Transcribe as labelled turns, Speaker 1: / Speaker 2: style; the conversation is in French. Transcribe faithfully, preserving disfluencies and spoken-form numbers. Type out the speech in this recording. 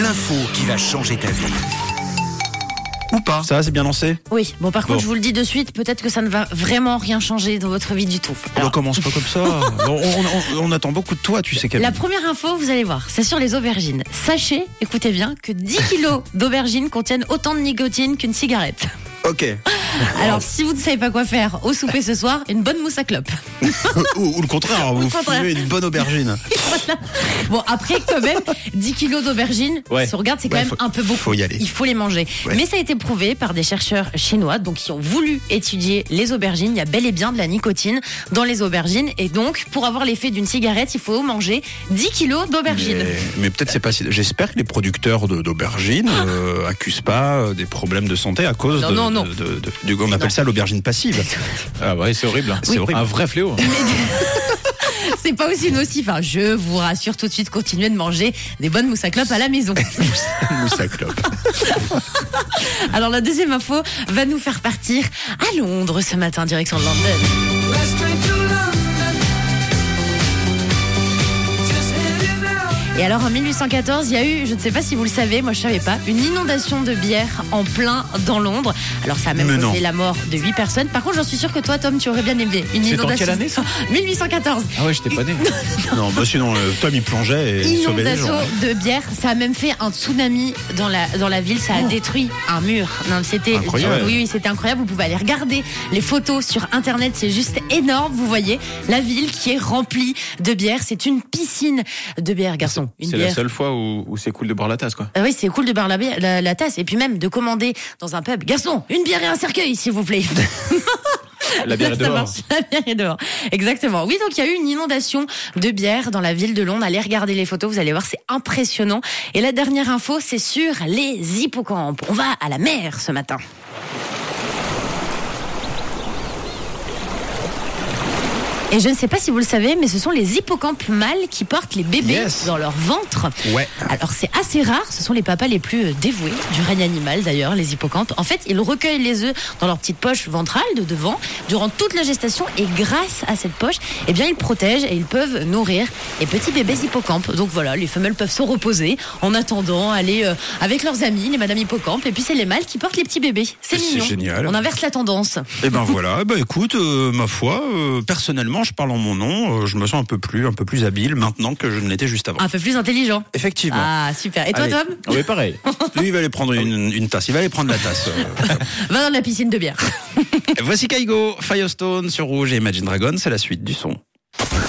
Speaker 1: l'info qui va changer ta vie. Ou pas.
Speaker 2: Ça, c'est bien lancé?
Speaker 3: Oui, bon par
Speaker 2: Bon.
Speaker 3: contre je vous le dis de suite, peut-être que ça ne va vraiment rien changer dans votre vie du tout.
Speaker 2: On commence pas comme ça. on, on, on, on attend beaucoup de toi, tu sais, Camille.
Speaker 3: La première info, vous allez voir, c'est sur les aubergines. Sachez, écoutez bien, que dix kilos d'aubergines contiennent autant de nicotine qu'une cigarette.
Speaker 2: Ok.
Speaker 3: Alors si vous ne savez pas quoi faire au souper ce soir, une bonne mousse à clope.
Speaker 2: ou, ou le contraire,
Speaker 3: Ou
Speaker 2: vous
Speaker 3: le contraire.
Speaker 2: fumez une bonne aubergine.
Speaker 3: Voilà. Bon après quand même, dix kilos d'aubergines,
Speaker 2: Ouais.
Speaker 3: si on regarde c'est quand
Speaker 2: Ouais,
Speaker 3: même
Speaker 2: faut-
Speaker 3: un peu beaucoup.
Speaker 2: faut y aller.
Speaker 3: Il faut les manger.
Speaker 2: Ouais.
Speaker 3: Mais ça a été prouvé par des chercheurs chinois donc qui ont voulu étudier les aubergines. Il y a bel et bien de la nicotine dans les aubergines et donc pour avoir l'effet d'une cigarette, il faut manger dix kilos d'aubergines.
Speaker 2: Mais, mais peut-être c'est pas si... J'espère que les producteurs de- d'aubergines euh, accusent pas euh, des problèmes de santé à cause
Speaker 3: Non,
Speaker 2: de,
Speaker 3: non, non.
Speaker 2: de- de- de- du... On appelle ça l'aubergine passive.
Speaker 4: Ah ouais, c'est horrible.
Speaker 2: C'est Oui. horrible.
Speaker 4: Un vrai fléau.
Speaker 3: C'est pas aussi nocif. Hein. Je vous rassure tout de suite, continuez de manger des bonnes mousses à clope à la maison.
Speaker 2: Mousse à clope.
Speaker 3: Alors la deuxième info va nous faire partir à Londres ce matin, direction de London. Et alors en mille huit cent quatorze, il y a eu, je ne sais pas si vous le savez, moi je savais pas, une inondation de bière en plein dans Londres. Alors ça a même
Speaker 2: Mais non.
Speaker 3: causé la mort de huit personnes. Par contre, j'en suis sûre que toi, Tom, tu aurais bien aimé une
Speaker 4: C'est dans
Speaker 3: inondation.
Speaker 4: quelle année, ça
Speaker 3: mille huit cent quatorze.
Speaker 4: Ah ouais, j'étais pas né.
Speaker 2: Non, bah sinon, euh, Tom il plongeait et il sauvait les
Speaker 3: Inondation
Speaker 2: gens.
Speaker 3: de bière, ça a même fait un tsunami dans la dans la ville, ça a détruit un mur. Non, c'était
Speaker 2: Incroyable.
Speaker 3: Oui, oui, c'était incroyable. Vous pouvez aller regarder les photos sur internet, c'est juste énorme. Vous voyez la ville qui est remplie de bière, c'est une piscine de bière, garçon. Une
Speaker 4: C'est
Speaker 3: bière.
Speaker 4: la seule fois où, où c'est cool de boire la tasse, quoi.
Speaker 3: Ah oui, c'est cool de boire la, bière- la, la tasse et puis même de commander dans un pub. Garçon, une bière et un cercueil, s'il vous plaît.
Speaker 4: La bière est
Speaker 3: Ça
Speaker 4: dehors.
Speaker 3: marche. La bière est dehors. Exactement. Oui, donc il y a eu une inondation de bière dans la ville de Londres. Allez regarder les photos, vous allez voir, c'est impressionnant. Et la dernière info, c'est sur les hippocampes. On va à la mer ce matin. Et je ne sais pas si vous le savez, mais ce sont les hippocampes mâles qui portent les bébés
Speaker 2: Yes.
Speaker 3: dans leur ventre.
Speaker 2: Ouais.
Speaker 3: Alors c'est assez rare, ce sont les papas les plus dévoués du règne animal d'ailleurs, les hippocampes. En fait, ils recueillent les œufs dans leur petite poche ventrale de devant durant toute la gestation et grâce à cette poche, eh bien ils protègent et ils peuvent nourrir les petits bébés hippocampes. Donc voilà, les femelles peuvent se reposer en attendant aller euh, avec leurs amis, les madame hippocampes, et puis c'est les mâles qui portent les petits bébés. C'est
Speaker 2: C'est
Speaker 3: mignon.
Speaker 2: génial.
Speaker 3: On inverse la tendance.
Speaker 2: Et ben voilà, bah écoute, euh, ma foi, euh, personnellement, je parle en mon nom, euh, je me sens un peu plus, un peu plus habile maintenant que je ne l'étais juste avant.
Speaker 3: Un peu plus intelligent.
Speaker 2: Effectivement.
Speaker 3: Ah super. Et toi
Speaker 2: Allez.
Speaker 3: Tom?
Speaker 4: Ah ouais, pareil.
Speaker 2: Lui, il va aller prendre une, une tasse, il va aller prendre la tasse. euh.
Speaker 3: Va dans la piscine de bière.
Speaker 2: Voici Kaigo, Firestone sur Rouge et Imagine Dragon, c'est la suite du son.